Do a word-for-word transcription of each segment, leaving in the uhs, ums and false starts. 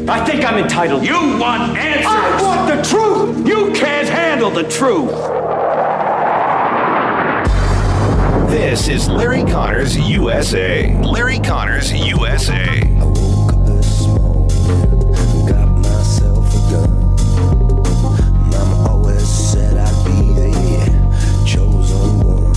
I think I'm entitled. You want answers. I want the truth. You can't handle the truth. This is Larry Connors U S A. Larry Connors U S A. I woke up this morning, got myself a gun. Mama always said I'd be the chosen one.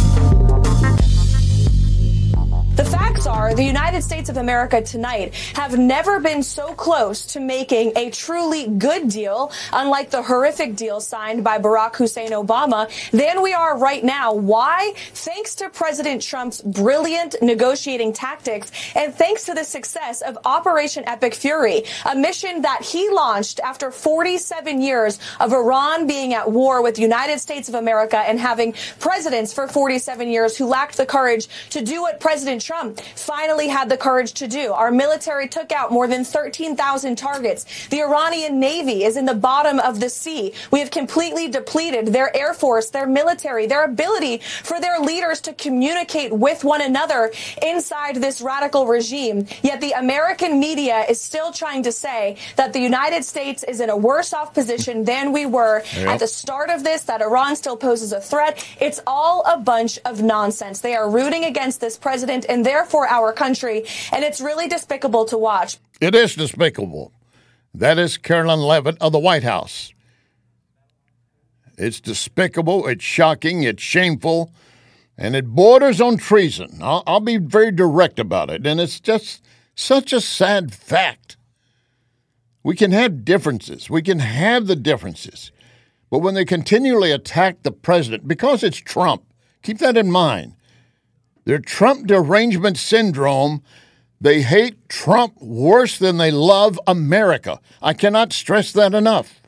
The facts are the United States of America tonight have never been so close to making a truly good deal, unlike the horrific deal signed by Barack Hussein Obama, than we are right now. Why? Thanks to President Trump's brilliant negotiating tactics and thanks to the success of Operation Epic Fury, a mission that he launched after forty-seven years of Iran being at war with the United States of America and having presidents for forty-seven years who lacked the courage to do what President Trump finally had the courage to do. Our military took out more than thirteen thousand targets. The Iranian Navy is in the bottom of the sea. We have completely depleted their air force, their military, their ability for their leaders to communicate with one another inside this radical regime. Yet the American media is still trying to say that the United States is in a worse off position than we were yep. at the start of this, that Iran still poses a threat. It's all a bunch of nonsense. They are rooting against this president and therefore our country, and it's really despicable to watch. It is despicable. That is Carolyn Leavitt of the White House. It's despicable, it's shocking, it's shameful, and it borders on treason. I'll, I'll be very direct about it, and it's just such a sad fact. We can have differences. We can have the differences. But when they continually attack the president, because it's Trump, keep that in mind. Their Trump derangement syndrome, they hate Trump worse than they love America. I cannot stress that enough.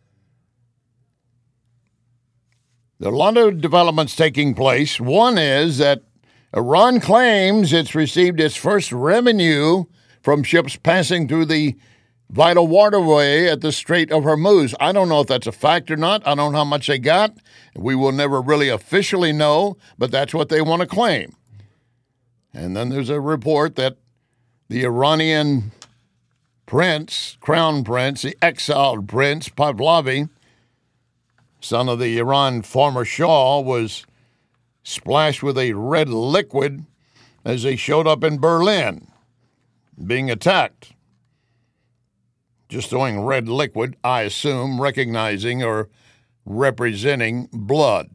There are a lot of developments taking place. One is that Iran claims it's received its first revenue from ships passing through the vital waterway at the Strait of Hormuz. I don't know if that's a fact or not. I don't know how much they got. We will never really officially know, but that's what they want to claim. And then there's a report that the Iranian prince, crown prince, the exiled prince, Pahlavi, son of the Iran former Shah, was splashed with a red liquid as they showed up in Berlin, being attacked. Just throwing red liquid, I assume, recognizing or representing blood.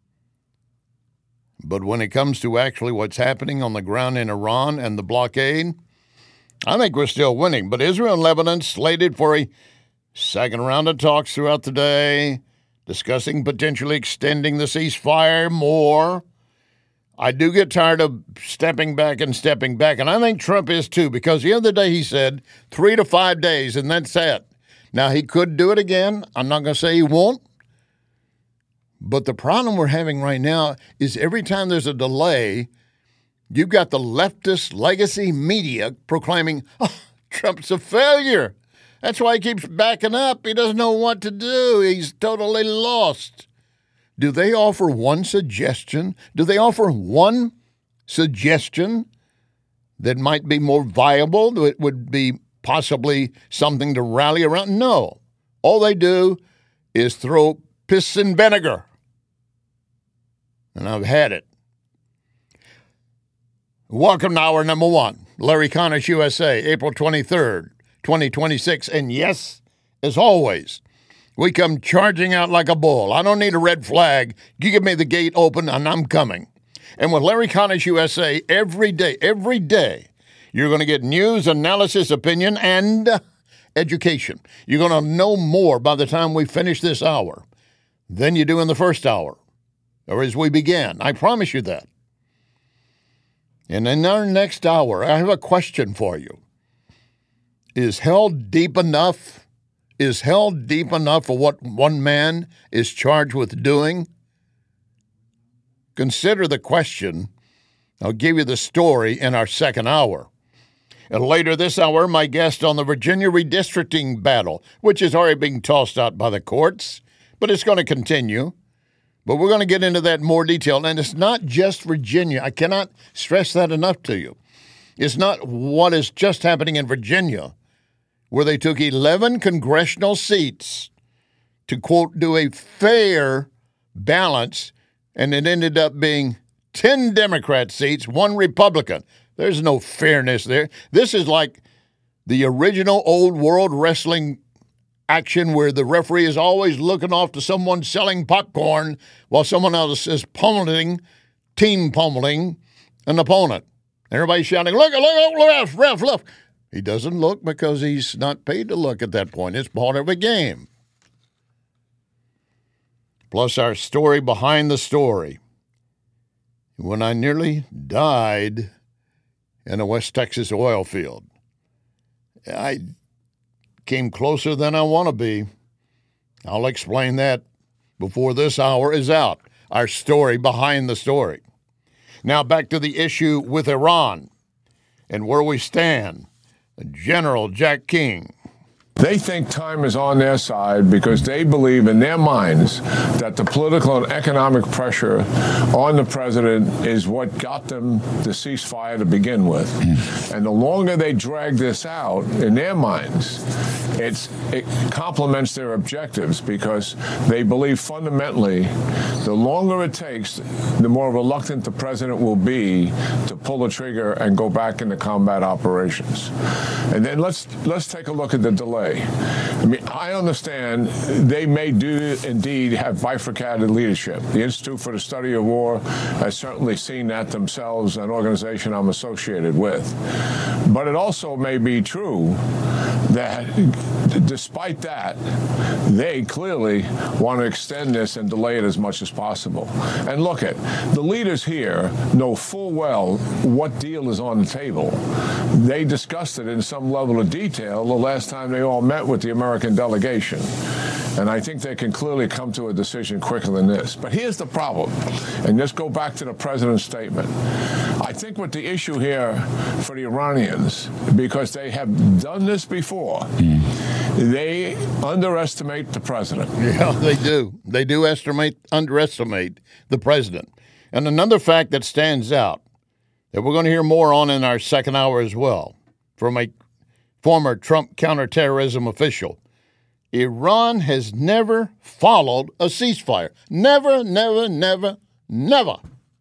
But when it comes to actually what's happening on the ground in Iran and the blockade, I think we're still winning. But Israel and Lebanon slated for a second round of talks throughout the day, discussing potentially extending the ceasefire more. I do get tired of stepping back and stepping back, and I think Trump is too, because the other day he said three to five days, and that's it. Now, he could do it again. I'm not going to say he won't. But the problem we're having right now is every time there's a delay, you've got the leftist legacy media proclaiming, oh, Trump's a failure. That's why he keeps backing up. He doesn't know what to do. He's totally lost. Do they offer one suggestion? Do they offer one suggestion that might be more viable, that would be possibly something to rally around? No. All they do is throw piss and vinegar. And I've had it. Welcome to hour number one. Larry Connors, U S A, April twenty-third, twenty twenty-six. And yes, as always, we come charging out like a bull. I don't need a red flag. You give me the gate open and I'm coming. And with Larry Connors, U S A, every day, every day, you're going to get news, analysis, opinion, and education. You're going to know more by the time we finish this hour than you do in the first hour, or as we began. I promise you that. And in our next hour, I have a question for you. Is hell deep enough? Is hell deep enough for what one man is charged with doing? Consider the question. I'll give you the story in our second hour. And later this hour, my guest on the Virginia redistricting battle, which is already being tossed out by the courts, but it's going to continue. But we're going to get into that in more detail. And it's not just Virginia. I cannot stress that enough to you. It's not what is just happening in Virginia. where they took eleven congressional seats to, quote, do a fair balance, and it ended up being ten Democrat seats, one Republican. There's no fairness there. This is like the original old world wrestling action where the referee is always looking off to someone selling popcorn while someone else is pummeling, team pummeling an opponent. Everybody's shouting, look, look, look, ref, ref, look. He doesn't look because he's not paid to look at that point. It's part of a game. Plus our story behind the story. When I nearly died in a West Texas oil field, I came closer than I want to be. I'll explain that before this hour is out. Our story behind the story. Now back to the issue with Iran and where we stand. General Jack King. They think time is on their side because they believe in their minds that the political and economic pressure on the president is what got them the ceasefire to begin with. Mm. And the longer they drag this out in their minds, it's, it complements their objectives because they believe fundamentally the longer it takes, the more reluctant the president will be to pull the trigger and go back into combat operations. And then let's let's take a look at the delay. I mean, I understand they may do indeed have bifurcated leadership. The Institute for the Study of War has certainly seen that themselves, an organization I'm associated with. But it also may be true that despite that, they clearly want to extend this and delay it as much as possible. And look at, the leaders here know full well what deal is on the table. They discussed it in some level of detail the last time they all met with the American delegation. And I think they can clearly come to a decision quicker than this. But here's the problem, and let's go back to the president's statement. I think what the issue here for the Iranians, because they have done this before, mm. they underestimate the president. Yeah, they do. They do estimate, underestimate the president. And another fact that stands out that we're going to hear more on in our second hour as well from a former Trump counterterrorism official. Iran has never followed a ceasefire. Never, never, never, never.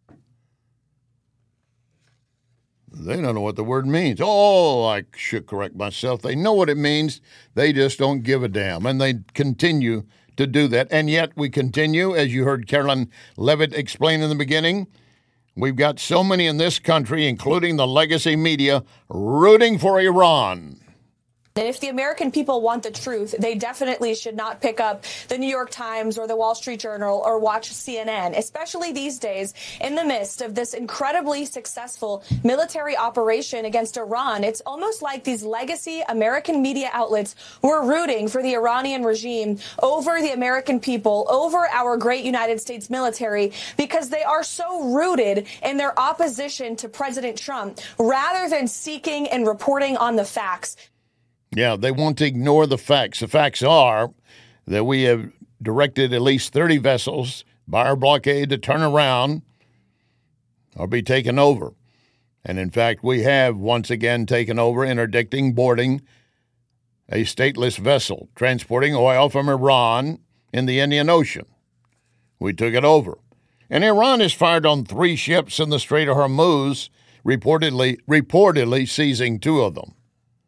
They don't know what the word means. Oh, I should correct myself. They know what it means. They just don't give a damn. And they continue to do that. And yet we continue, as you heard Carolyn Levitt explain in the beginning, we've got so many in this country, including the legacy media, rooting for Iran. And if the American people want the truth, they definitely should not pick up the New York Times or the Wall Street Journal or watch C N N, especially these days in the midst of this incredibly successful military operation against Iran. It's almost like these legacy American media outlets were rooting for the Iranian regime over the American people, over our great United States military, because they are so rooted in their opposition to President Trump rather than seeking and reporting on the facts. Yeah, they want to ignore the facts. The facts are that we have directed at least thirty vessels by our blockade to turn around or be taken over. And in fact, we have once again taken over, interdicting boarding a stateless vessel transporting oil from Iran in the Indian Ocean. We took it over. And Iran has fired on three ships in the Strait of Hormuz, reportedly, reportedly seizing two of them.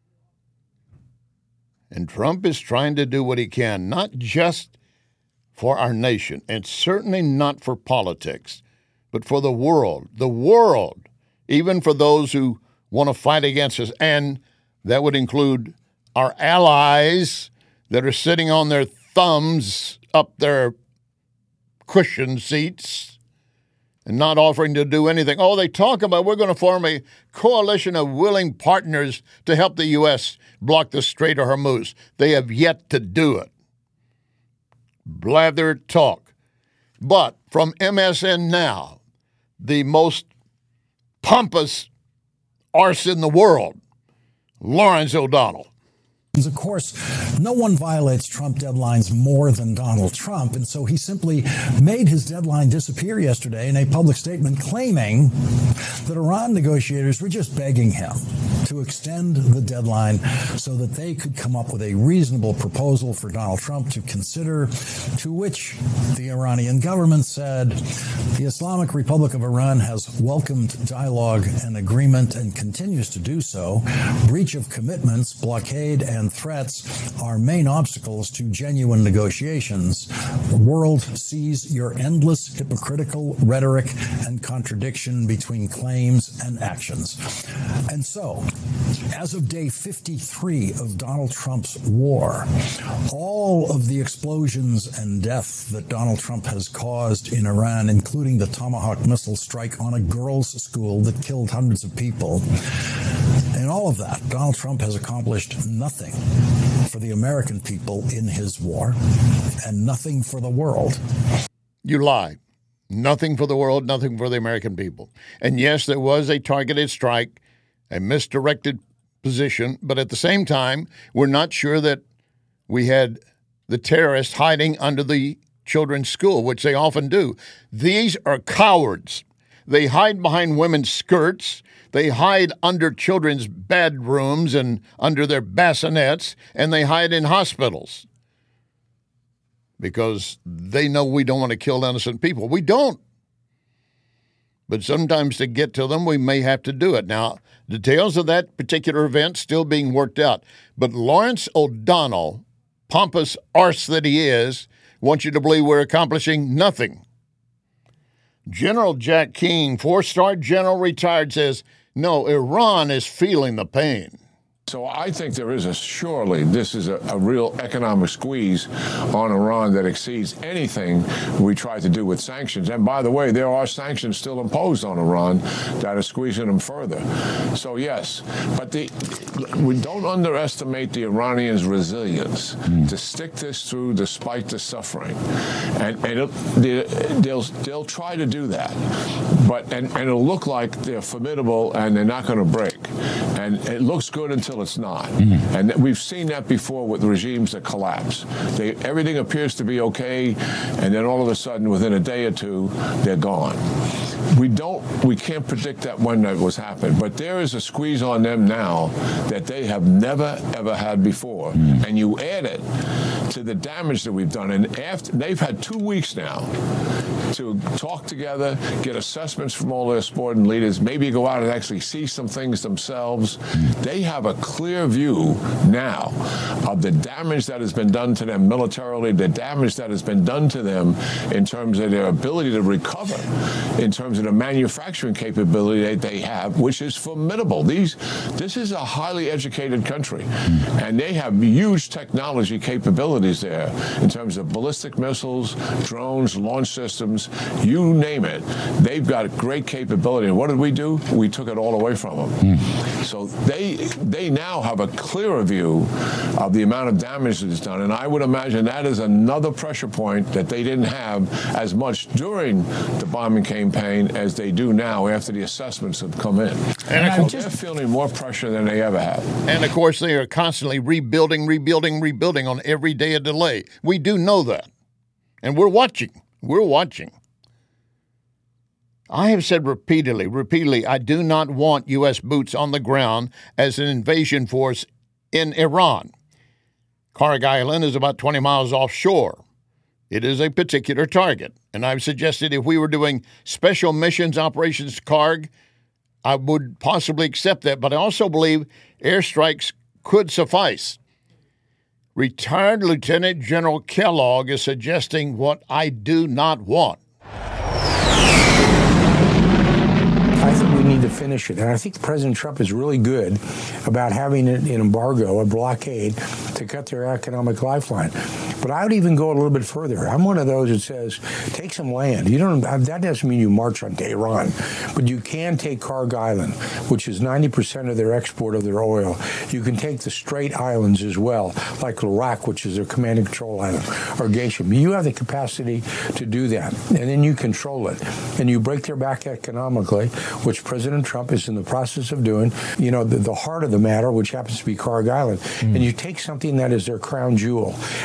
And Trump is trying to do what he can, not just for our nation, and certainly not for politics, but for the world, the world, even for those who want to fight against us. And that would include our allies that are sitting on their thumbs up their cushion seats and not offering to do anything. Oh, they talk about we're going to form a coalition of willing partners to help the U S block the Strait of Hormuz. They have yet to do it. Blather talk. But from M S N Now, the most pompous arse in the world, Lawrence O'Donnell. Of course, no one violates Trump deadlines more than Donald Trump, and so he simply made his deadline disappear yesterday in a public statement claiming that Iran negotiators were just begging him to extend the deadline so that they could come up with a reasonable proposal for Donald Trump to consider, to which the Iranian government said the Islamic Republic of Iran has welcomed dialogue and agreement and continues to do so. Breach of commitments, blockade, and threats are main obstacles to genuine negotiations. The world sees your endless hypocritical rhetoric and contradiction between claims and actions. And so, as of day fifty-three of Donald Trump's war, all of the explosions and death that Donald Trump has caused in Iran, including the Tomahawk missile strike on a girls' school that killed hundreds of people, in all of that, Donald Trump has accomplished nothing for the American people in his war and nothing for the world. You lie. Nothing for the world, nothing for the American people. And yes, there was a targeted strike, a misdirected position, but at the same time, we're not sure that we had the terrorists hiding under the children's school, which they often do. These are cowards. They hide behind women's skirts. They hide under children's bedrooms and under their bassinets, and they hide in hospitals because they know we don't want to kill innocent people. We don't. But sometimes to get to them, we may have to do it. Now, details of that particular event still being worked out. But Lawrence O'Donnell, pompous arse that he is, wants you to believe we're accomplishing nothing. General Jack King, four-star general retired, says, no, Iran is feeling the pain. So I think there is a, surely this is a, a real economic squeeze on Iran that exceeds anything we try to do with sanctions. And by the way, there are sanctions still imposed on Iran that are squeezing them further. So yes, but the, we don't underestimate the Iranians' resilience mm. to stick this through despite the suffering. And, and it, they, they'll, they'll try to do that. But and, and it'll look like they're formidable and they're not going to break. And it looks good until it's not. Mm-hmm. And we've seen that before with regimes that collapse. They, everything appears to be okay, and then all of a sudden, within a day or two, they're gone. We don't, we can't predict that when that was happening, but there is a squeeze on them now that they have never, ever had before. Mm. And you add it to the damage that we've done. And after they've had two weeks now to talk together, get assessments from all their sporting leaders, maybe go out and actually see some things themselves. They have a clear view now of the damage that has been done to them militarily, the damage that has been done to them in terms of their ability to recover, in terms of the manufacturing capability that they have, which is formidable. These, this is a highly educated country, and they have huge technology capabilities there in terms of ballistic missiles, drones, launch systems, you name it. They've got great capability. And what did we do? We took it all away from them. Mm. So they they now have a clearer view of the amount of damage that is done. And I would imagine that is another pressure point that they didn't have as much during the bombing campaign as they do now after the assessments have come in. And so they're feeling more pressure than they ever have. And, of course, they are constantly rebuilding, rebuilding, rebuilding on every day of delay. We do know that. And we're watching. We're watching. I have said repeatedly, repeatedly, I do not want U S boots on the ground as an invasion force in Iran. Karg Island is about twenty miles offshore. It is a particular target. And I've suggested if we were doing special missions operations to Karg, I would possibly accept that. But I also believe airstrikes could suffice. Retired Lieutenant General Kellogg is suggesting what I do not want. I think we need to finish it. And I think President Trump is really good about having an embargo, a blockade, to cut their economic lifeline. But I would even go a little bit further. I'm one of those that says, take some land. You don't. That doesn't mean you march on Tehran, but you can take Karg Island, which is ninety percent of their export of their oil. You can take the Strait Islands as well, like Iraq, which is their command and control island, or Geisha. You have the capacity to do that, and then you control it, and you break their back economically, which President Trump is in the process of doing. You know, the, the heart of the matter, which happens to be Karg Island, mm. and you take something that is their crown jewel, and you know.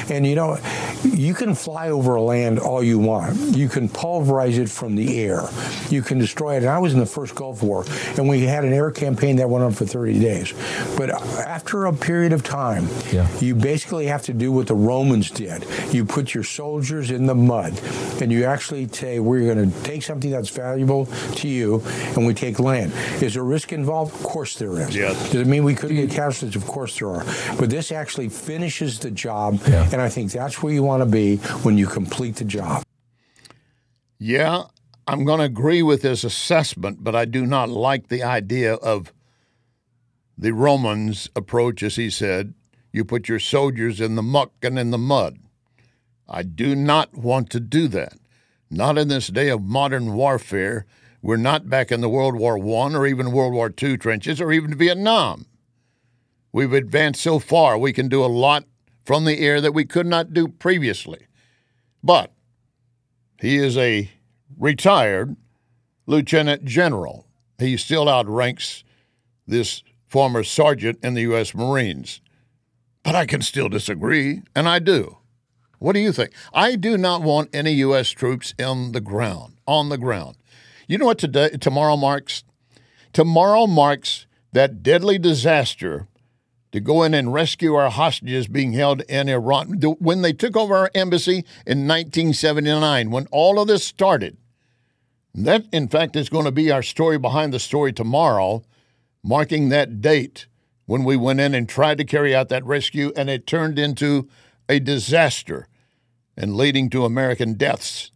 know, you can fly over land all you want. You can pulverize it from the air. You can destroy it. And I was in the first Gulf War, and we had an air campaign that went on for thirty days. But after a period of time, yeah. you basically have to do what the Romans did. You put your soldiers in the mud, and you actually say, we're going to take something that's valuable to you, and we take land. Is there risk involved? Of course there is. Yes. Does it mean we couldn't get casualties? Of course there are. But this actually finishes the job, yeah. and I think that's where you want to be when you complete the job. Yeah, I'm going to agree with his assessment, but I do not like the idea of the Romans' approach, as he said. You put your soldiers in the muck and in the mud. I do not want to do that. Not in this day of modern warfare. We're not back in the World War One or even World War Two trenches or even Vietnam. We've advanced so far, we can do a lot from the air that we could not do previously. But he is a retired lieutenant general. He still outranks this former sergeant in the U S Marines. But I can still disagree, and I do. What do you think? I do not want any U S troops in the ground, on the ground. You know what today, tomorrow marks? Tomorrow marks that deadly disaster to go in and rescue our hostages being held in Iran. When they took over our embassy in nineteen seventy-nine, when all of this started, that, in fact, is going to be our story behind the story tomorrow, marking that date when we went in and tried to carry out that rescue, and it turned into a disaster and leading to American deaths.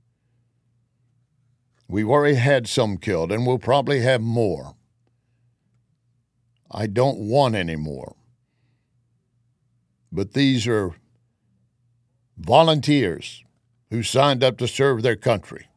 We've already had some killed, and we'll probably have more. I don't want any more. But these are volunteers who signed up to serve their country.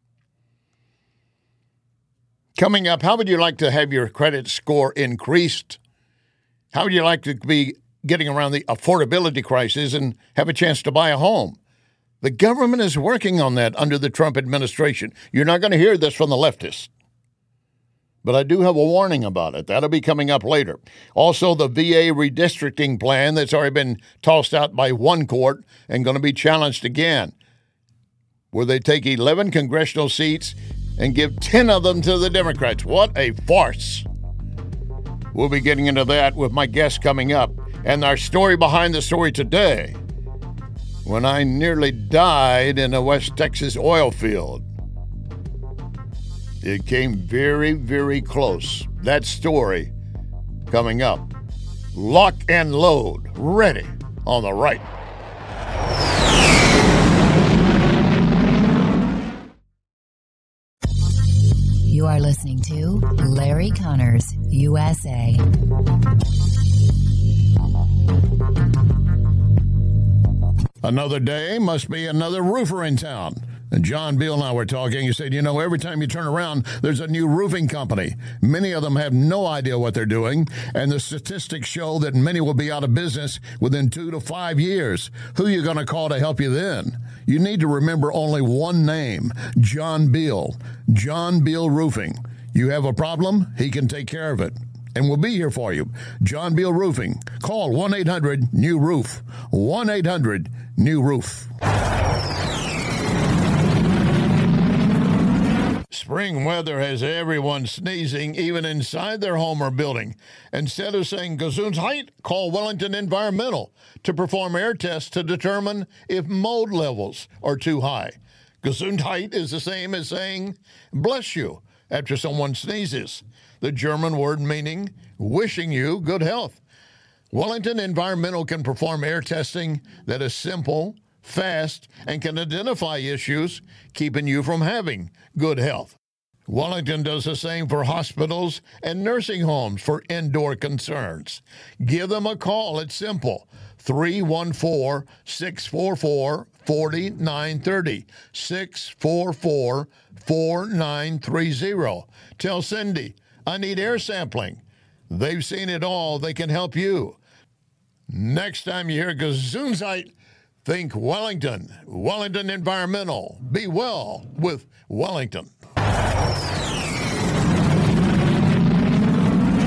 Coming up, how would you like to have your credit score increased? How would you like to be getting around the affordability crisis and have a chance to buy a home? The government is working on that under the Trump administration. You're not going to hear this from the leftists. But I do have a warning about it. That'll be coming up later. Also, the V A redistricting plan that's already been tossed out by one court and going to be challenged again, where they take eleven congressional seats and give ten of them to the Democrats. What a farce. We'll be getting into that with my guest coming up. And our story behind the story today, when I nearly died in a West Texas oil field. It came very, very close. That story coming up. Lock and load, ready on the right. You are listening to Larry Connors, U S A. Another day must be another roofer in town. And John Beal and I were talking. He said, you know, every time you turn around, there's a new roofing company. Many of them have no idea what they're doing, and the statistics show that many will be out of business within two to five years. Who are you going to call to help you then? You need to remember only one name, John Beal. John Beal Roofing. You have a problem, he can take care of it. And we'll be here for you. John Beal Roofing. Call one eight hundred new roof. one eight hundred new roof. Spring weather has everyone sneezing, even inside their home or building. Instead of saying Gesundheit, call Wellington Environmental to perform air tests to determine if mold levels are too high. Gesundheit is the same as saying bless you after someone sneezes, the German word meaning wishing you good health. Wellington Environmental can perform air testing that is simple, fast, and can identify issues keeping you from having good health. Wellington does the same for hospitals and nursing homes for indoor concerns. Give them a call. It's simple. three one four, six four four, four nine three zero. six four four, four nine three zero. Tell Cindy, I need air sampling. They've seen it all. They can help you. Next time you hear Gesundheit, think Wellington. Wellington Environmental. Be well with Wellington.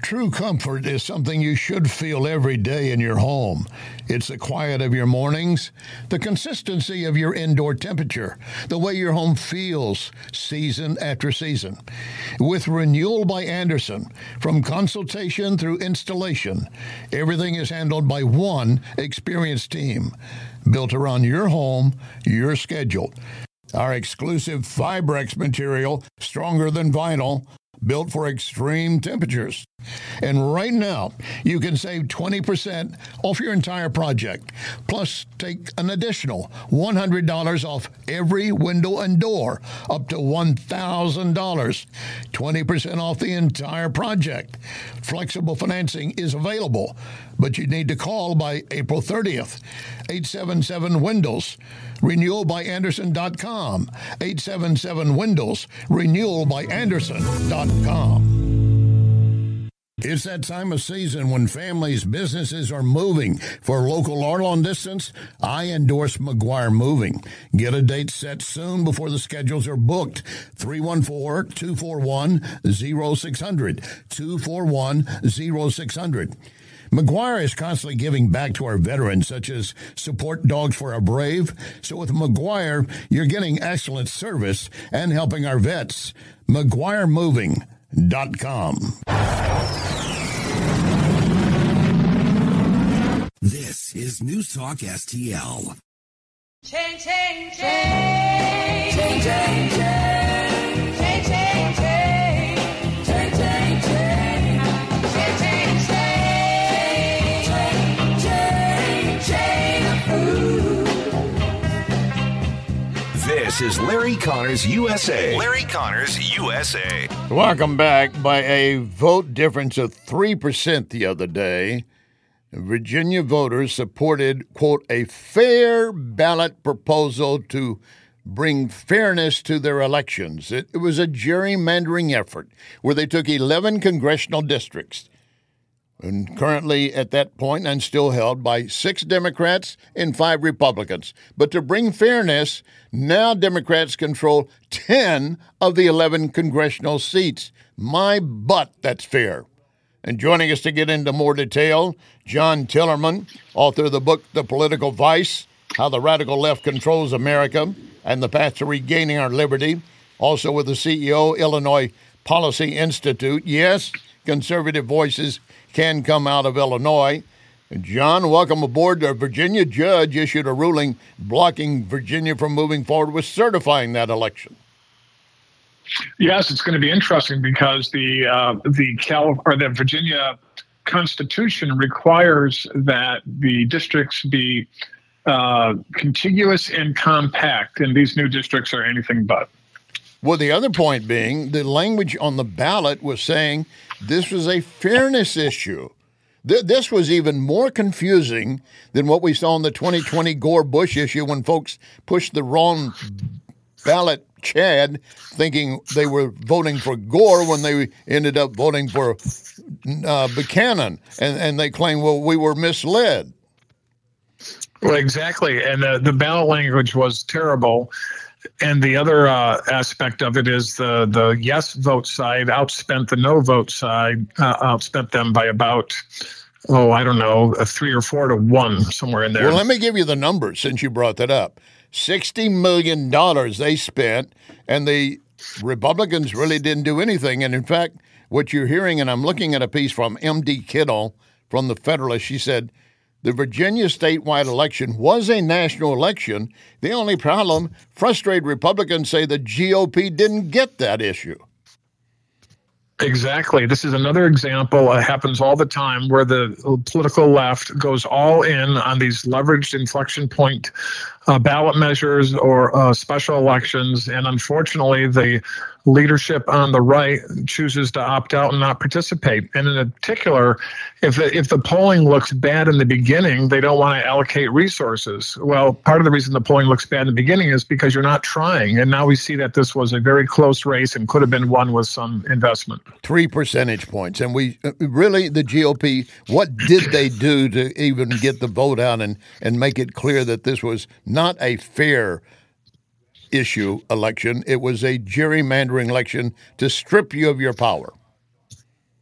True comfort is something you should feel every day in your home. It's the quiet of your mornings, the consistency of your indoor temperature, the way your home feels season after season. With Renewal by Andersen, from consultation through installation, everything is handled by one experienced team, built around your home, your schedule. Our exclusive Fibrex material, stronger than vinyl, built for extreme temperatures. And right now, you can save twenty percent off your entire project. Plus, take an additional one hundred dollars off every window and door, up to one thousand dollars. twenty percent off the entire project. Flexible financing is available, but you need to call by April thirtieth. eight seven seven Windows. renewal by andersen dot com. eight seven seven Windows. renewal by andersen dot com. It's that time of season when families, businesses are moving. For local or long distance, I endorse McGuire Moving. Get a date set soon before the schedules are booked. three one four, two four one, zero six zero zero. two four one, zero six zero zero. McGuire is constantly giving back to our veterans, such as Support Dogs for Our Brave. So with McGuire, you're getting excellent service and helping our vets. McGuire Moving dot com. This is News Talk S T L. Change, change, change, change, change, change, change, change, change, change, change, change, change, change, change, This is Larry Connors U S A. Larry Connors U S A. Welcome back. By a vote difference of three percent the other day, Virginia voters supported, quote, a fair ballot proposal to bring fairness to their elections. It, it was a gerrymandering effort where they took eleven congressional districts, and currently at that point and still held by six Democrats and five Republicans. But to bring fairness, now Democrats control ten of the eleven congressional seats. My butt, that's fair. And joining us to get into more detail, John Tillerman, author of the book The Political Vice, How the Radical Left Controls America and the Path to Regaining Our Liberty. Also with the C E O, Illinois Policy Institute. Yes, conservative voices can come out of Illinois. John, welcome aboard. A Virginia judge issued a ruling blocking Virginia from moving forward with certifying that election. Yes, it's going to be interesting because the uh, the Cal or the Virginia Constitution requires that the districts be uh, contiguous and compact, and these new districts are anything but. Well, the other point being, the language on the ballot was saying this was a fairness issue. Th- this was even more confusing than what we saw in the twenty twenty Gore-Bush issue when folks pushed the wrong ballot Chad, thinking they were voting for Gore when they ended up voting for uh, Buchanan, and, and they claim, well, we were misled. Well, exactly, and the, the ballot language was terrible. And the other uh, aspect of it is the, the yes vote side outspent the no vote side, uh, outspent them by about, oh, I don't know, a three or four to one, somewhere in there. Well, let me give you the numbers since you brought that up. sixty million dollars they spent, and the Republicans really didn't do anything. And in fact, what you're hearing, and I'm looking at a piece from M D Kittle from the Federalist, she said, the Virginia statewide election was a national election. The only problem, frustrated Republicans say the G O P didn't get that issue. Exactly. This is another example. It happens all the time where the political left goes all in on these leveraged inflection point uh, ballot measures or uh, special elections. And unfortunately, the leadership on the right chooses to opt out and not participate. And in particular, if the, if the polling looks bad in the beginning, they don't want to allocate resources. Well, part of the reason the polling looks bad in the beginning is because you're not trying. And now we see that this was a very close race and could have been won with some investment. Three percentage points. And we uh, really, the G O P, what did they do to even get the vote out and, and make it clear that this was not a fair issue election? It was a gerrymandering election to strip you of your power.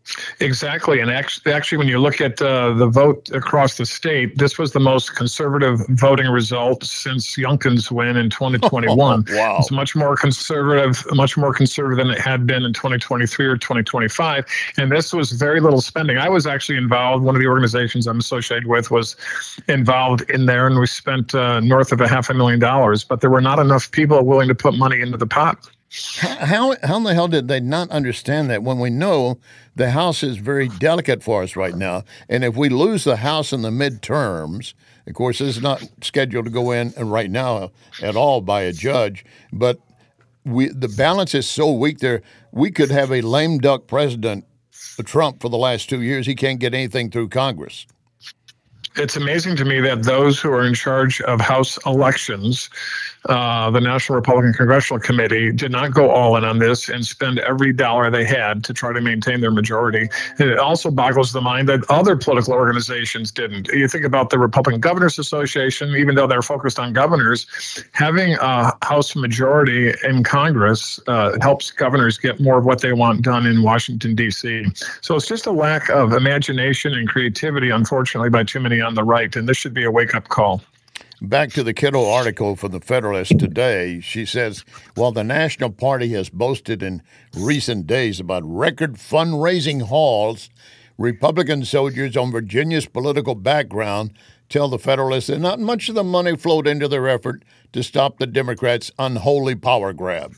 Exactly. And actually, actually when you look at uh, the vote across the state, this was the most conservative voting result since Youngkin's win in twenty twenty-one. Oh, wow. It's much more conservative, much more conservative than it had been in twenty twenty-three or twenty twenty-five. And this was very little spending. I was actually involved. One of the organizations I'm associated with was involved in there, and we spent uh, north of a half a million dollars. But there were not enough people willing to put money into the pot. How how in the hell did they not understand that when we know the House is very delicate for us right now? And if we lose the House in the midterms, of course, this is not scheduled to go in right now at all by a judge, but we the balance is so weak there, we could have a lame duck president, Trump, for the last two years. He can't get anything through Congress. It's amazing to me that those who are in charge of House elections, uh, the National Republican Congressional Committee, did not go all in on this and spend every dollar they had to try to maintain their majority. And it also boggles the mind that other political organizations didn't. You think about the Republican Governors Association, even though they're focused on governors, having a House majority in Congress uh, helps governors get more of what they want done in Washington, D C. So it's just a lack of imagination and creativity, unfortunately, by too many on the right, and this should be a wake-up call. Back to the Kittle article from the Federalist today, she says, while the National Party has boasted in recent days about record fundraising hauls, Republican soldiers on Virginia's political background tell the Federalist that not much of the money flowed into their effort to stop the Democrats' unholy power grab.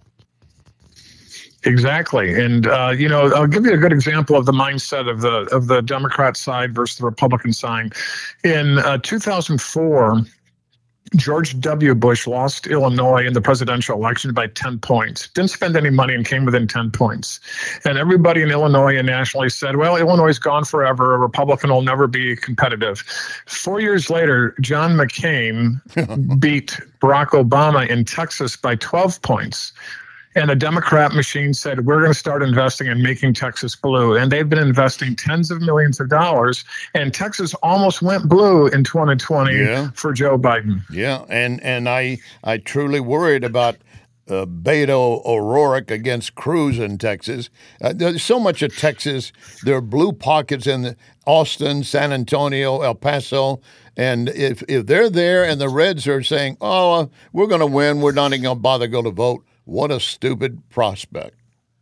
Exactly. And, uh, you know, I'll give you a good example of the mindset of the of the Democrat side versus the Republican side. In uh, two thousand four, George W. Bush lost Illinois in the presidential election by ten points. Didn't spend any money and came within ten points. And everybody in Illinois and nationally said, well, Illinois is gone forever. A Republican will never be competitive. Four years later, John McCain beat Barack Obama in Texas by twelve points. And the Democrat machine said, we're going to start investing in making Texas blue. And they've been investing tens of millions of dollars. And Texas almost went blue in twenty twenty yeah. for Joe Biden. Yeah, and and I, I truly worried about uh, Beto O'Rourke against Cruz in Texas. Uh, there's so much of Texas. There are blue pockets in the Austin, San Antonio, El Paso. And if, if they're there and the Reds are saying, oh, uh, we're going to win, we're not even going to bother to go to vote, what a stupid prospect.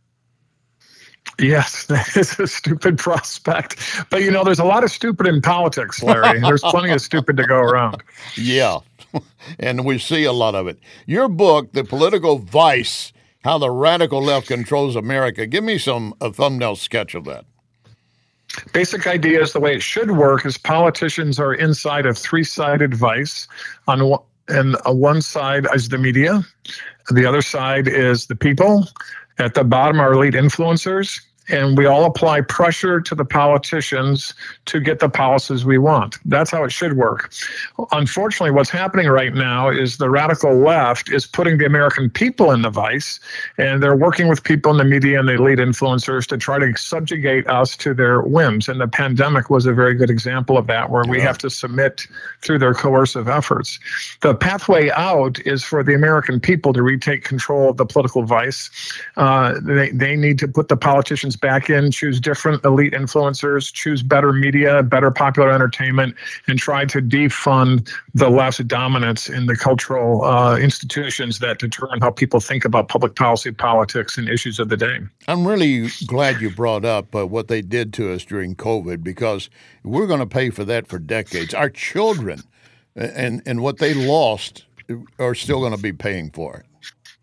Yes, that is a stupid prospect. But, you know, there's a lot of stupid in politics, Larry. There's plenty of stupid to go around. Yeah, and we see a lot of it. Your book, The Political Vice, How the Radical Left Controls America. Give me some a thumbnail sketch of that. Basic idea is the way it should work is politicians are inside of three-sided vice. On one, and uh, one side is the media. The other side is the people. At the bottom are elite influencers. And we all apply pressure to the politicians to get the policies we want. That's how it should work. Unfortunately, what's happening right now is the radical left is putting the American people in the vice, and they're working with people in the media and the elite influencers to try to subjugate us to their whims. And the pandemic was a very good example of that, where we have to submit through their coercive efforts. The pathway out is for the American people to retake control of the political vice. Uh, they, they need to put the politicians back in, choose different elite influencers, choose better media, better popular entertainment, and try to defund the left's dominance in the cultural uh, institutions that determine how people think about public policy, politics, and issues of the day. I'm really glad you brought up uh, what they did to us during COVID, because we're going to pay for that for decades. Our children and, and what they lost are still going to be paying for it.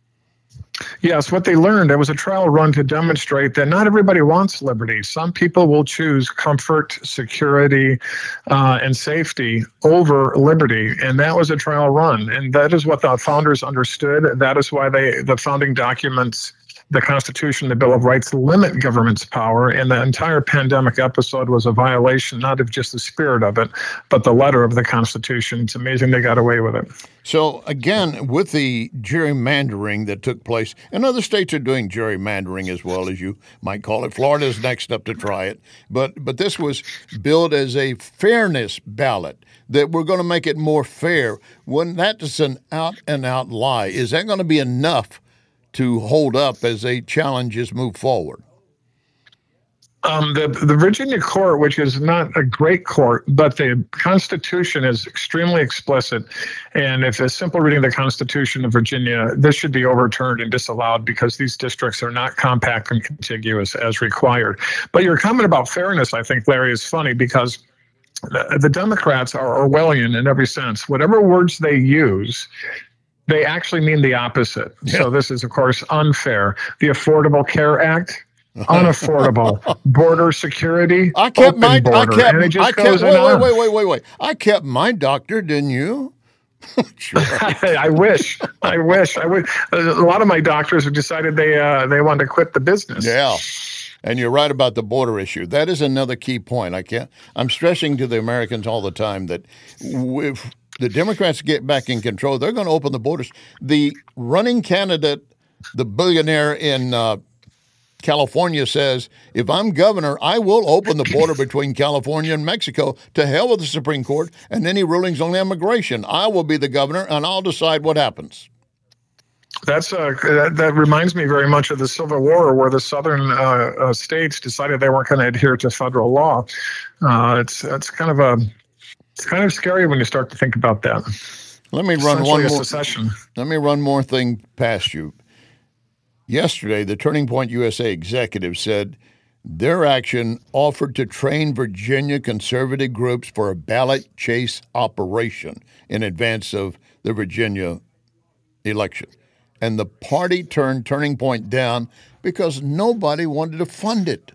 Yes, what they learned, there was a trial run to demonstrate that not everybody wants liberty. Some people will choose comfort, security, uh, and safety over liberty, and that was a trial run. And that is what the founders understood. That is why they, the founding documents, the Constitution, the Bill of Rights, limit government's power, and the entire pandemic episode was a violation, not of just the spirit of it, but the letter of the Constitution. It's amazing they got away with it. So, again, with the gerrymandering that took place, and other states are doing gerrymandering as well, as you might call it. Florida's next up to try it. But, but this was billed as a fairness ballot, that we're going to make it more fair. When that's an out-and-out lie, is that going to be enough to hold up as they challenges move forward? Um, the the Virginia court, which is not a great court, but the Constitution is extremely explicit. And if a simple reading of the Constitution of Virginia, this should be overturned and disallowed because these districts are not compact and contiguous as required. But your comment about fairness, I think, Larry, is funny because the, the Democrats are Orwellian in every sense. Whatever words they use, they actually mean the opposite. Yeah. So this is, of course, unfair. The Affordable Care Act, unaffordable. Border security, I kept open my, border. I kept, and it just I kept, goes wait, on. wait, wait, wait, wait, wait. I kept my doctor, didn't you? Sure. I, I wish. I wish. I would. A lot of my doctors have decided they uh, they want to quit the business. Yeah. And you're right about the border issue. That is another key point. I can't. I'm stressing to the Americans all the time that if the Democrats get back in control, they're going to open the borders. The running candidate, the billionaire in uh, California, says, if I'm governor, I will open the border between California and Mexico. To hell with the Supreme Court and any rulings on immigration. I will be the governor, and I'll decide what happens. That's uh, that, that reminds me very much of the Civil War, where the southern uh, uh, states decided they weren't going to adhere to federal law. Uh, it's it's kind of a it's kind of scary when you start to think about that. Let me run one more. Secession. Let me run more thing past you. Yesterday, the Turning Point U S A executive said their action offered to train Virginia conservative groups for a ballot chase operation in advance of the Virginia election. And the party turned Turning Point down because nobody wanted to fund it.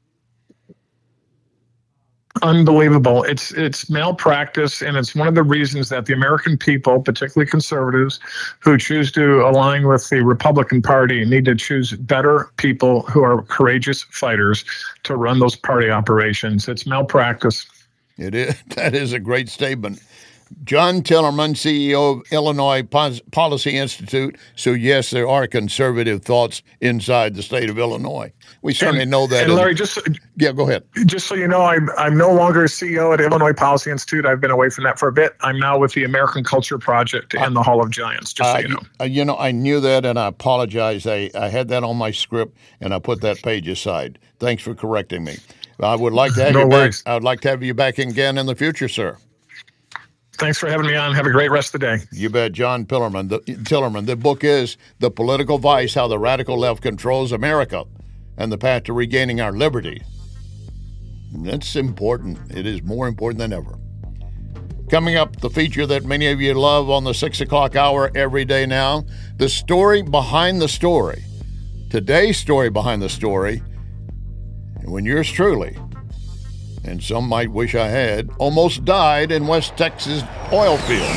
Unbelievable. It's it's malpractice, and it's one of the reasons that the American people, particularly conservatives, who choose to align with the Republican Party, need to choose better people who are courageous fighters to run those party operations. It's malpractice. It is. That is a great statement. John Tillerman, C E O of Illinois Policy Institute. So, yes, there are conservative thoughts inside the state of Illinois. We certainly and, know that. And Larry, just yeah, go ahead. Just so you know, I'm I'm no longer C E O at Illinois Policy Institute. I've been away from that for a bit. I'm now with the American Culture Project and the Hall of Giants. Just so uh, you know. Uh, you know, I knew that, and I apologize. I, I had that on my script, and I put that page aside. Thanks for correcting me. I would like to have no you worries. back. I would like to have you back again in the future, sir. Thanks for having me on. Have a great rest of the day. You bet. John Tillerman. The, Tillerman. The book is The Political Vice, How the Radical Left Controls America and the Path to Regaining Our Liberty. That's important. It is more important than ever. Coming up, the feature that many of you love on the six o'clock hour every day now, the story behind the story. Today's story behind the story, when yours truly, and some might wish I had, almost died in West Texas oil field.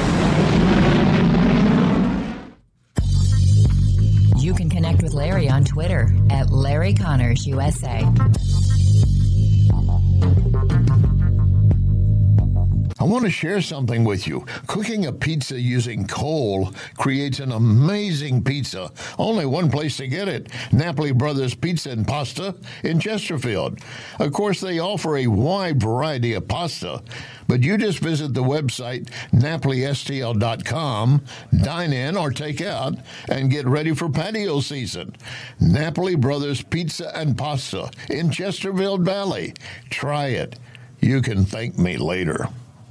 You can connect with Larry on Twitter at Larry Connors U S A. I want to share something with you. Cooking a pizza using coal creates an amazing pizza. Only one place to get it, Napoli Brothers Pizza and Pasta in Chesterfield. Of course, they offer a wide variety of pasta, but you just visit the website napoli s t l dot com, dine in or take out, and get ready for patio season. Napoli Brothers Pizza and Pasta in Chesterfield Valley. Try it. You can thank me later.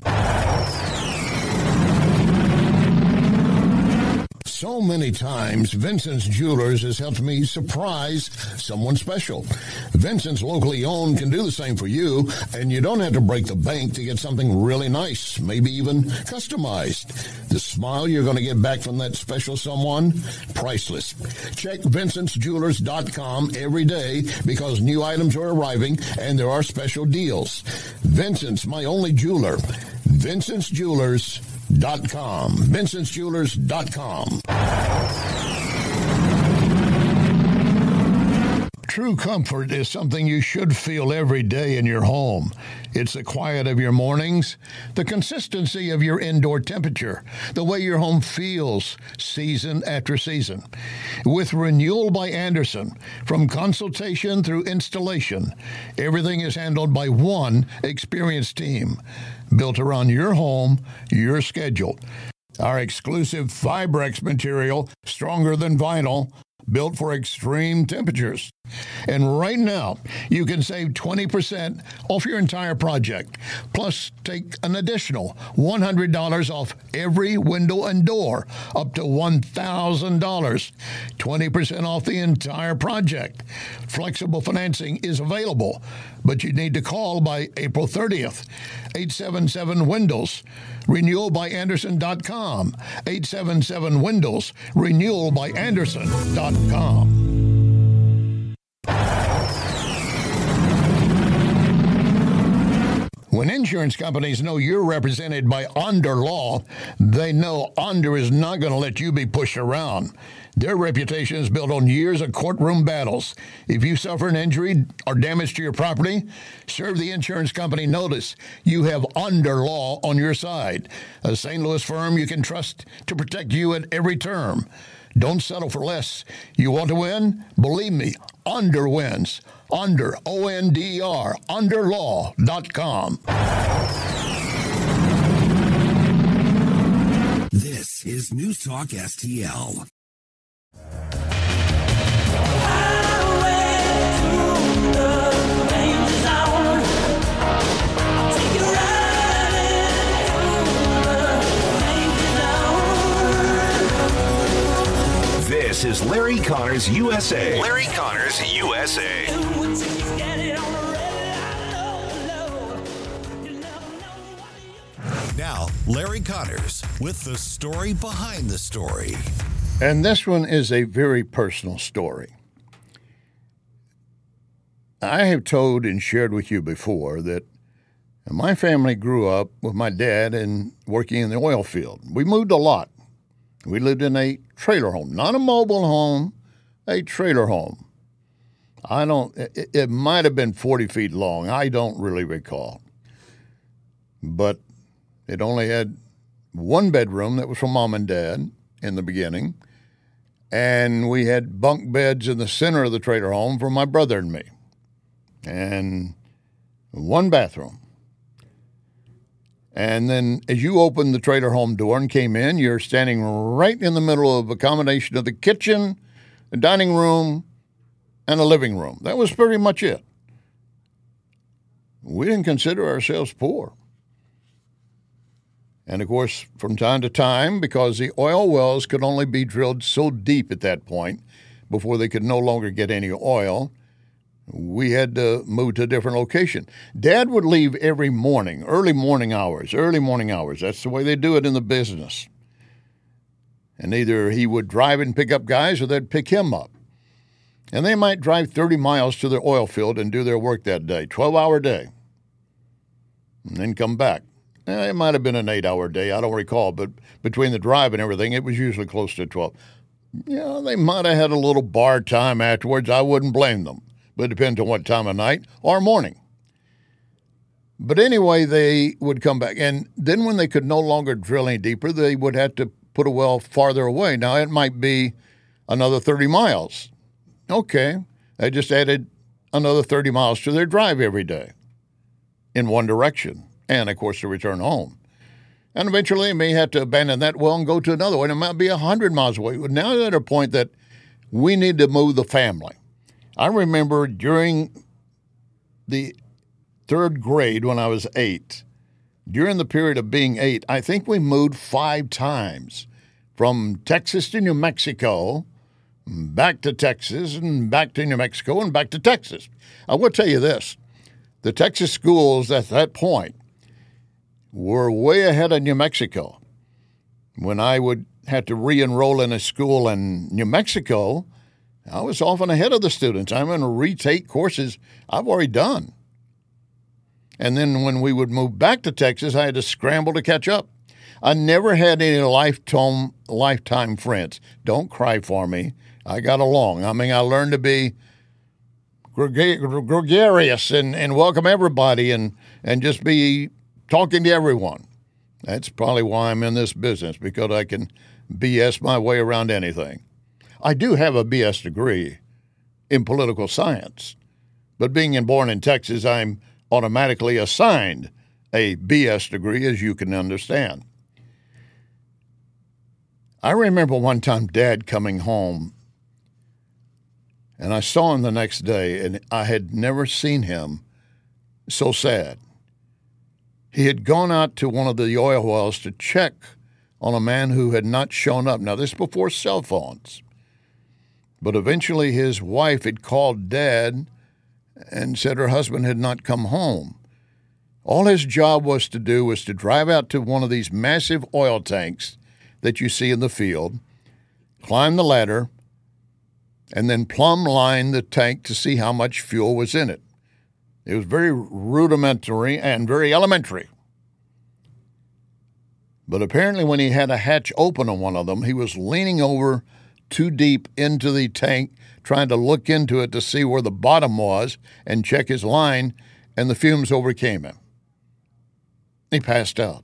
So many times, Vincent's Jewelers has helped me surprise someone special. Vincent's, locally owned, can do the same for you, and you don't have to break the bank to get something really nice, maybe even customized. The smile you're going to get back from that special someone, priceless. Check Vincent's Jewelers dot com every day because new items are arriving and there are special deals. Vincent's, my only jeweler. Vincent's Jewelers dot com. Vincent's Jewelers dot com. True comfort is something you should feel every day in your home. It's the quiet of your mornings, the consistency of your indoor temperature, the way your home feels season after season. With Renewal by Andersen, from consultation through installation, everything is handled by one experienced team, built around your home, your schedule. Our exclusive Fibrex material, stronger than vinyl, built for extreme temperatures. And right now, you can save twenty percent off your entire project. Plus, take an additional one hundred dollars off every window and door, up to one thousand dollars. twenty percent off the entire project. Flexible financing is available, but you need to call by April thirtieth. eight seven seven Windows. renewal by andersen dot com. eight seven seven Windows. renewal by andersen dot com. When insurance companies know you're represented by Onder Law, they know Onder is not going to let you be pushed around. Their reputation is built on years of courtroom battles. If you suffer an injury or damage to your property, serve the insurance company notice you have Onder Law on your side, a Saint Louis firm you can trust to protect you at every term. Don't settle for less. You want to win? Believe me, Onder wins. Onder, O N D E R, onder law dot com. This is News Talk S T L. This is Larry Connors U S A. Larry Connors U S A. Now, Larry Connors with the story behind the story. And this one is a very personal story. I have told and shared with you before that my family grew up with my dad and working in the oil field. We moved a lot. We lived in a trailer home, not a mobile home, a trailer home. I don't, it, it might have been forty feet long. I don't really recall. But it only had one bedroom that was for mom and dad in the beginning. And we had bunk beds in the center of the trailer home for my brother and me. And one bathroom. And then as you opened the trailer home door and came in, you're standing right in the middle of a combination of the kitchen, a dining room, and a living room. That was pretty much it. We didn't consider ourselves poor. And, of course, from time to time, because the oil wells could only be drilled so deep at that point before they could no longer get any oil, we had to move to a different location. Dad would leave every morning, early morning hours, early morning hours. That's the way they do it in the business. And either he would drive and pick up guys or they'd pick him up. And they might drive thirty miles to their oil field and do their work that day, twelve-hour day, and then come back. Eh, it might have been an eight-hour day. I don't recall, but between the drive and everything, it was usually close to twelve. Yeah, they might have had a little bar time afterwards. I wouldn't blame them. But it depends on what time of night or morning. But anyway, they would come back. And then when they could no longer drill any deeper, they would have to put a well farther away. Now, it might be another thirty miles. Okay. They just added another thirty miles to their drive every day in one direction. And, of course, to return home. And eventually they may have to abandon that well and go to another one. It might be one hundred miles away. Now they're at a point that we need to move the family. I remember during the third grade when I was eight, during the period of being eight, I think we moved five times from Texas to New Mexico, back to Texas, and back to New Mexico, and back to Texas. I will tell you this. The Texas schools at that point were way ahead of New Mexico. When I would have to re-enroll in a school in New Mexico, I was often ahead of the students. I'm going to retake courses I've already done. And then when we would move back to Texas, I had to scramble to catch up. I never had any lifetime lifetime friends. Don't cry for me. I got along. I mean, I learned to be gregarious and, and welcome everybody and, and just be talking to everyone. That's probably why I'm in this business, because I can B S my way around anything. I do have a B S degree in political science, but being born in Texas, I'm automatically assigned a B S degree, as you can understand. I remember one time Dad coming home And I saw him the next day, and I had never seen him so sad. He had gone out to one of the oil wells to check on a man who had not shown up. Now, this is before cell phones. But eventually his wife had called Dad and said her husband had not come home. All his job was to do was to drive out to one of these massive oil tanks that you see in the field, climb the ladder, and then plumb line the tank to see how much fuel was in it. It was very rudimentary and very elementary. But apparently when he had a hatch open on one of them, he was leaning over too deep into the tank, trying to look into it to see where the bottom was and check his line, and the fumes overcame him. He passed out.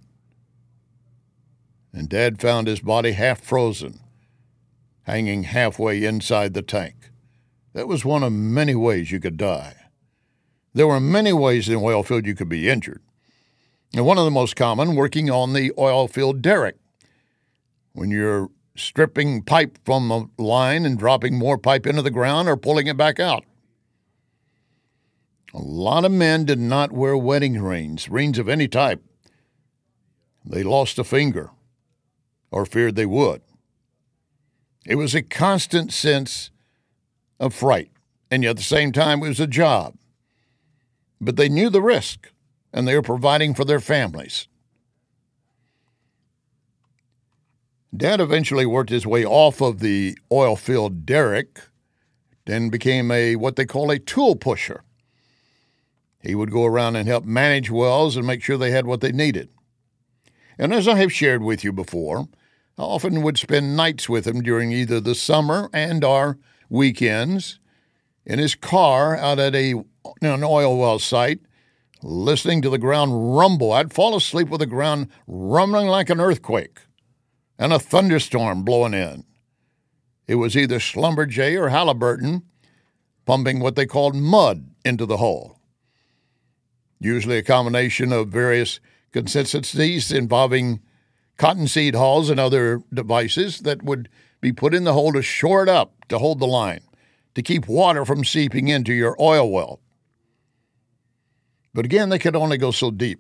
And Dad found his body half frozen, hanging halfway inside the tank. That was one of many ways you could die. There were many ways in the oil field you could be injured. And one of the most common, working on the oil field derrick. When you're stripping pipe from the line and dropping more pipe into the ground or pulling it back out. A lot of men did not wear wedding rings, rings of any type. They lost a finger or feared they would. It was a constant sense of fright, and yet at the same time it was a job. But they knew the risk, and they were providing for their families. Dad eventually worked his way off of the oil field derrick, then became a what they call a tool pusher. He would go around and help manage wells and make sure they had what they needed. And as I have shared with you before, I often would spend nights with him during either the summer and our weekends in his car out at a an oil well site, listening to the ground rumble. I'd fall asleep with the ground rumbling like an earthquake and a thunderstorm blowing in. It was either Schlumberger or Halliburton pumping what they called mud into the hole. Usually a combination of various consistencies involving cottonseed hulls and other devices that would be put in the hole to shore it up, to hold the line, to keep water from seeping into your oil well. But again, they could only go so deep.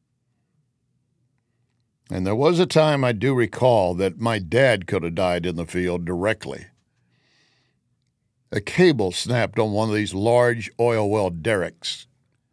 And there was a time I do recall that my dad could have died in the field directly. A cable snapped on one of these large oil well derricks.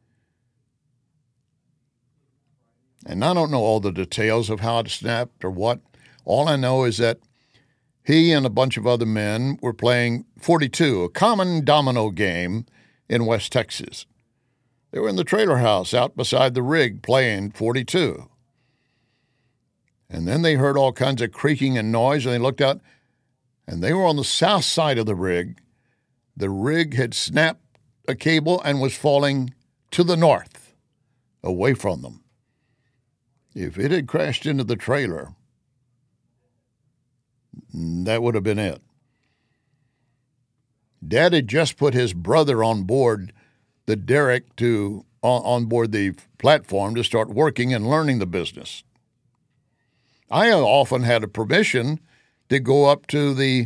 And I don't know all the details of how it snapped or what. All I know is that he and a bunch of other men were playing forty-two, a common domino game in West Texas. They were in the trailer house out beside the rig playing forty-two. And then they heard all kinds of creaking and noise, and they looked out, and they were on the south side of the rig. The rig had snapped a cable and was falling to the north, away from them. If it had crashed into the trailer, that would have been it. Dad had just put his brother on board the derrick to on, on board the platform to start working and learning the business. I often had a permission to go up to the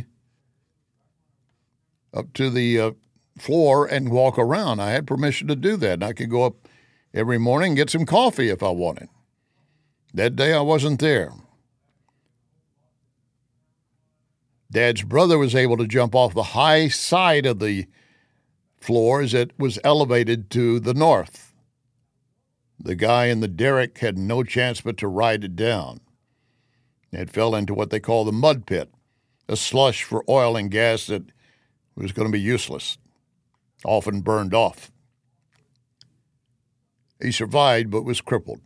up to the uh, floor and walk around. I had permission to do that, and I could go up every morning and get some coffee if I wanted. That day I wasn't there. Dad's brother was able to jump off the high side of the floor as it was elevated to the north. The guy in the derrick had no chance but to ride it down. It fell into what they call the mud pit, a slush for oil and gas that was going to be useless, often burned off. He survived but was crippled.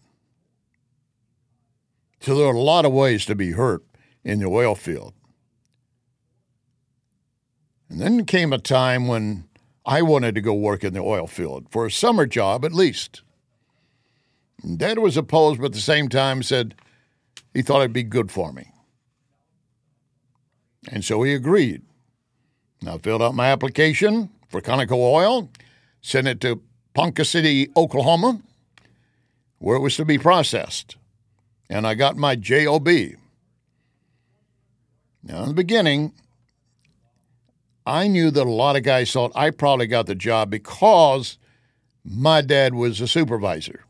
So there are a lot of ways to be hurt in the oil field. And then came a time when I wanted to go work in the oil field, for a summer job at least. And Dad was opposed, but at the same time said he thought it'd be good for me. And so he agreed. I filled out my application for Conoco Oil, sent it to Ponca City, Oklahoma, where it was to be processed. And I got my J O B. Now, in the beginning, I knew that a lot of guys thought I probably got the job because my dad was a supervisor.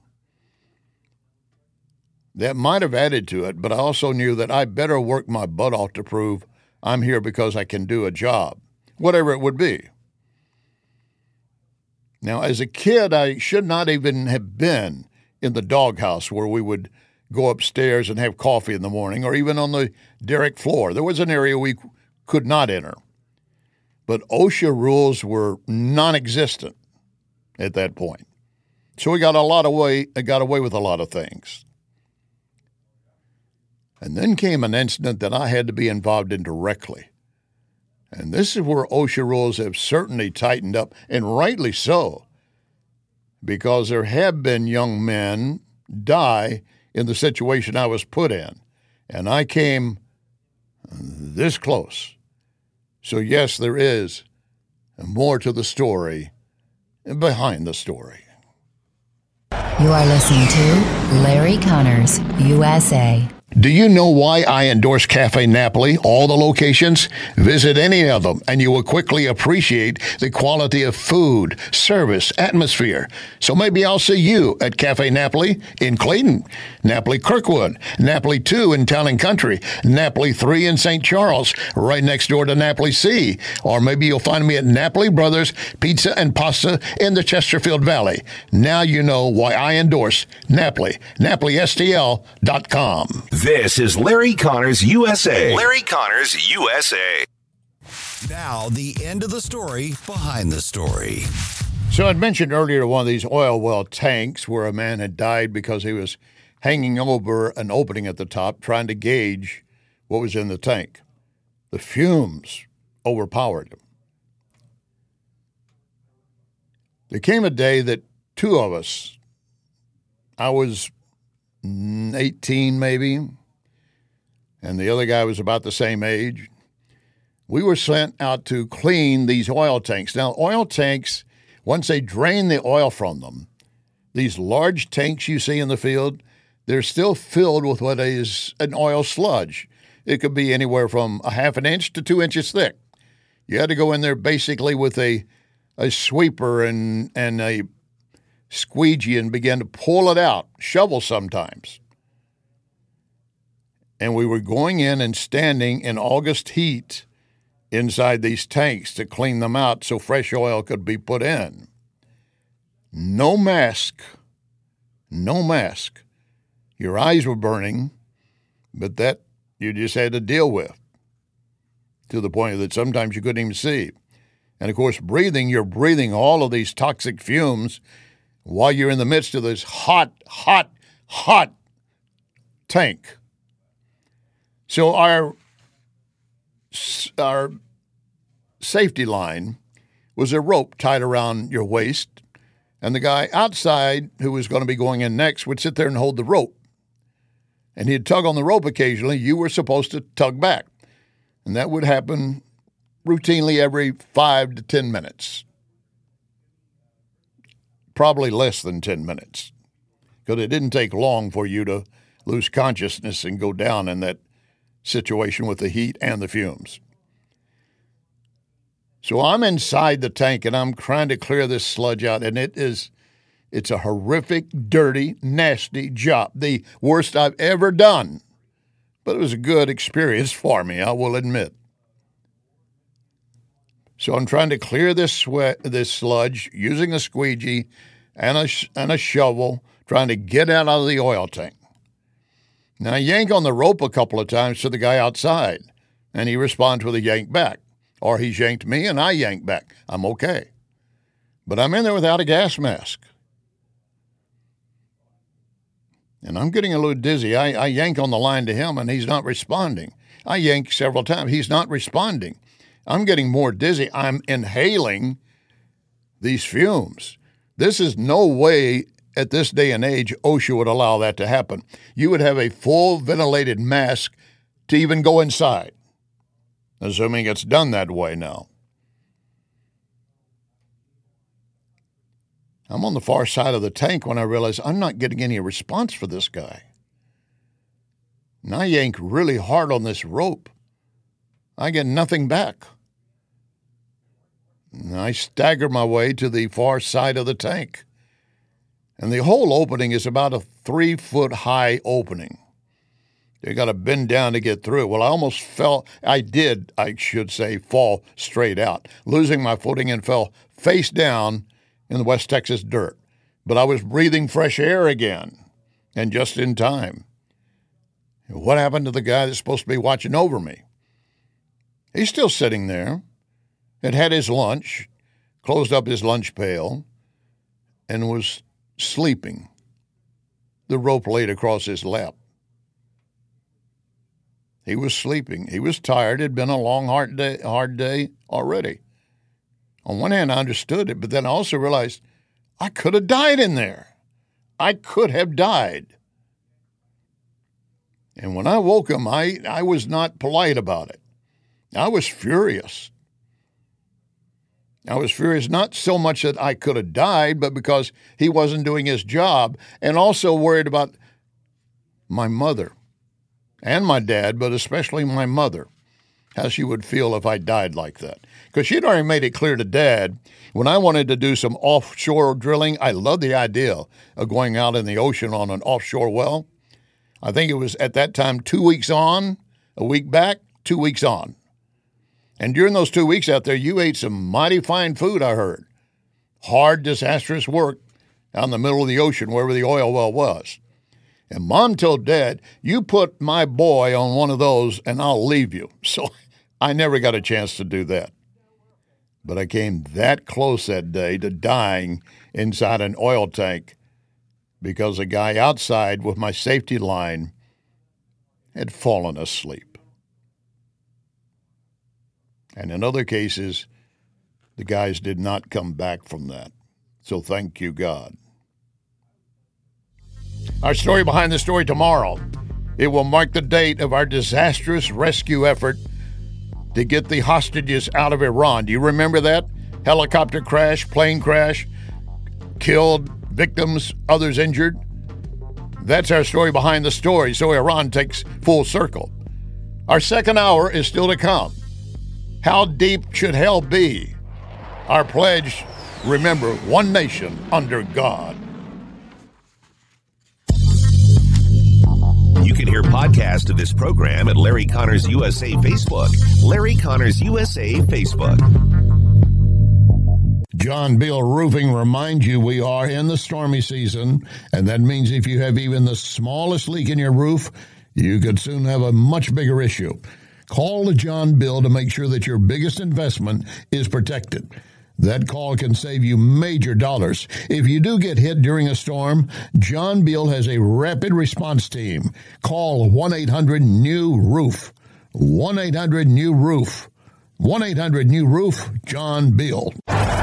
That might have added to it, but I also knew that I better work my butt off to prove I'm here because I can do a job, whatever it would be. Now, as a kid, I should not even have been in the doghouse where we would go upstairs and have coffee in the morning, or even on the derrick floor. There was an area we could not enter. But OSHA rules were non-existent at that point. So we got a lot away, got away with a lot of things. And then came an incident that I had to be involved in directly. And this is where OSHA rules have certainly tightened up, and rightly so, because there have been young men die in the situation I was put in. And I came this close. So yes, there is more to the story behind the story. You are listening to Larry Connors, U S A. Do you know why I endorse Cafe Napoli, all the locations? Visit any of them, and you will quickly appreciate the quality of food, service, atmosphere. So maybe I'll see you at Cafe Napoli in Clayton, Napoli Kirkwood, Napoli two in Town and Country, Napoli three in Saint Charles, right next door to Napoli C. Or maybe you'll find me at Napoli Brothers Pizza and Pasta in the Chesterfield Valley. Now you know why I endorse Napoli, Napoli S T L dot com. This is Larry Connors U S A. Larry Connors U S A. Now, the end of the story behind the story. So I'd mentioned earlier one of these oil well tanks where a man had died because he was hanging over an opening at the top trying to gauge what was in the tank. The fumes overpowered him. There came a day that two of us, I was eighteen maybe, and the other guy was about the same age. We were sent out to clean these oil tanks. Now, oil tanks, once they drain the oil from them, these large tanks you see in the field, they're still filled with what is an oil sludge. It could be anywhere from a half an inch to two inches thick. You had to go in there basically with a a sweeper and, and a squeegee and began to pull it out, shovel sometimes. And we were going in and standing in August heat inside these tanks to clean them out so fresh oil could be put in. No mask. No mask. Your eyes were burning, but that you just had to deal with to the point that sometimes you couldn't even see. And, of course, breathing, you're breathing all of these toxic fumes while you're in the midst of this hot, hot, hot tank. So our, our safety line was a rope tied around your waist, and the guy outside who was going to be going in next would sit there and hold the rope. And he'd tug on the rope occasionally. You were supposed to tug back. And that would happen routinely every five to ten minutes. Probably less than ten minutes, because it didn't take long for you to lose consciousness and go down in that situation with the heat and the fumes. So I'm inside the tank, and I'm trying to clear this sludge out, and it is, it's a horrific, dirty, nasty job, the worst I've ever done. But it was a good experience for me, I will admit. So I'm trying to clear this sweat, this sludge using a squeegee and a, and a shovel, trying to get it out of the oil tank. Now, I yank on the rope a couple of times to the guy outside, and he responds with a yank back. Or he's yanked me, and I yank back. I'm okay. But I'm in there without a gas mask. And I'm getting a little dizzy. I, I yank on the line to him, and he's not responding. I yank several times. He's not responding. I'm getting more dizzy. I'm inhaling these fumes. This is no way at this day and age OSHA would allow that to happen. You would have a full ventilated mask to even go inside, assuming it's done that way now. I'm on the far side of the tank when I realize I'm not getting any response for this guy. And I yank really hard on this rope. I get nothing back. And I staggered my way to the far side of the tank. And the whole opening is about a three-foot-high opening. You got to bend down to get through it. Well, I almost fell. I did, I should say, fall straight out, losing my footing and fell face down in the West Texas dirt. But I was breathing fresh air again, and just in time. What happened to the guy that's supposed to be watching over me? He's still sitting there, had had his lunch, closed up his lunch pail, and was sleeping. The rope laid across his lap. He was sleeping. He was tired. It had been a long, hard day, hard day already. On one hand, I understood it, but then I also realized I could have died in there. I could have died. And when I woke him, I, I was not polite about it. I was furious. I was furious not so much that I could have died, but because he wasn't doing his job, and also worried about my mother and my dad, but especially my mother, how she would feel if I died like that. Because she'd already made it clear to Dad, when I wanted to do some offshore drilling, I loved the idea of going out in the ocean on an offshore well. I think it was at that time two weeks on, a week back, two weeks on. And during those two weeks out there, you ate some mighty fine food, I heard. Hard, disastrous work out in the middle of the ocean, wherever the oil well was. And Mom told Dad, you put my boy on one of those and I'll leave you. So I never got a chance to do that. But I came that close that day to dying inside an oil tank because a guy outside with my safety line had fallen asleep. And in other cases, the guys did not come back from that. So thank you, God. Our story behind the story tomorrow. It will mark the date of our disastrous rescue effort to get the hostages out of Iran. Do you remember that? Helicopter crash, plane crash, killed, victims, others injured. That's our story behind the story, so Iran takes full circle. Our second hour is still to come. How deep should hell be? Our pledge, remember, one nation under God. You can hear podcast of this program at Larry Connors U S A Facebook. Larry Connors U S A Facebook. John Beal Roofing reminds you we are in the stormy season, and that means if you have even the smallest leak in your roof, you could soon have a much bigger issue. Call John Beal to make sure that your biggest investment is protected. That call can save you major dollars. If you do get hit during a storm, John Beal has a rapid response team. Call one eight hundred new roof. one eight hundred new roof. one eight hundred new roof, John Beal.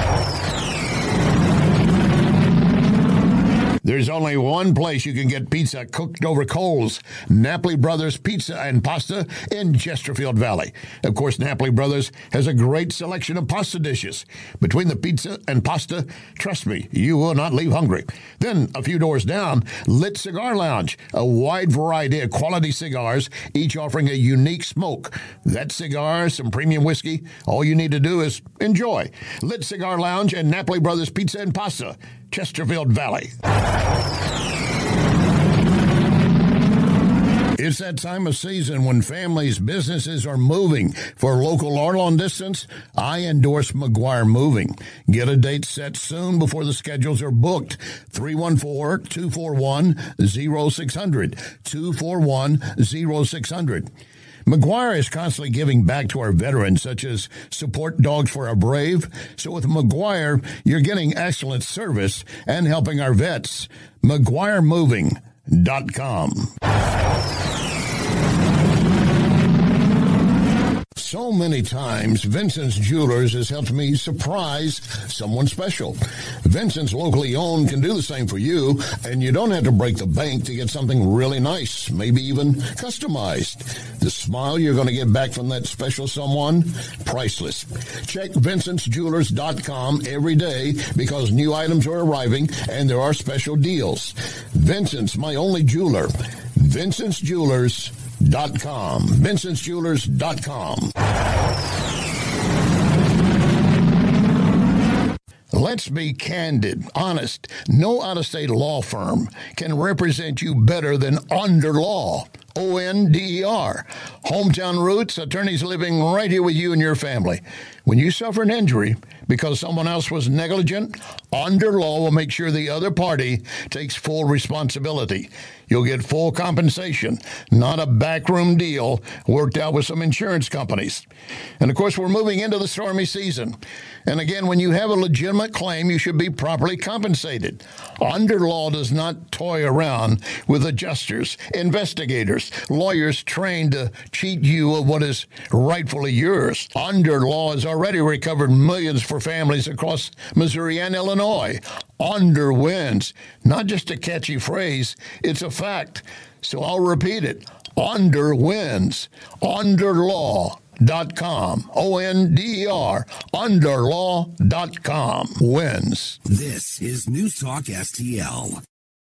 There's only one place you can get pizza cooked over coals, Napoli Brothers Pizza and Pasta in Chesterfield Valley. Of course, Napoli Brothers has a great selection of pasta dishes. Between the pizza and pasta, trust me, you will not leave hungry. Then, a few doors down, Lit Cigar Lounge, a wide variety of quality cigars, each offering a unique smoke. That cigar, some premium whiskey, all you need to do is enjoy. Lit Cigar Lounge and Napoli Brothers Pizza and Pasta, Chesterfield Valley. It's that time of season when families, businesses are moving. For local or long distance, I endorse McGuire Moving. Get a date set soon before the schedules are booked. three one four, two four one, zero six zero zero. two four one, zero six zero zero. McGuire is constantly giving back to our veterans, such as Support Dogs for Our Brave. So with McGuire, you're getting excellent service and helping our vets. McGuire Moving dot com. So many times, Vincent's Jewelers has helped me surprise someone special. Vincent's, locally owned, can do the same for you, and you don't have to break the bank to get something really nice, maybe even customized. The smile you're going to get back from that special someone, priceless. Check Vincent's Jewelers dot com every day because new items are arriving and there are special deals. Vincent's, my only jeweler. Vincent's Jewelers dot com. Vincent's Jewelers dot com. Let's be candid, honest. No out-of-state law firm can represent you better than Onderlaw. O N D E R. Hometown roots, attorneys living right here with you and your family. When you suffer an injury because someone else was negligent, Onderlaw will make sure the other party takes full responsibility. You'll get full compensation, not a backroom deal worked out with some insurance companies. And of course, we're moving into the stormy season. And again, when you have a legitimate claim, you should be properly compensated. Onderlaw does not toy around with adjusters, investigators, lawyers trained to cheat you of what is rightfully yours. Onderlaw has already recovered millions for families across Missouri and Illinois. Onder wins. Not just a catchy phrase, it's a fact. So I'll repeat it. Onder wins. Onderlaw dot com. O N D E R. Onderlaw dot com. Wins. This is News Talk S T L.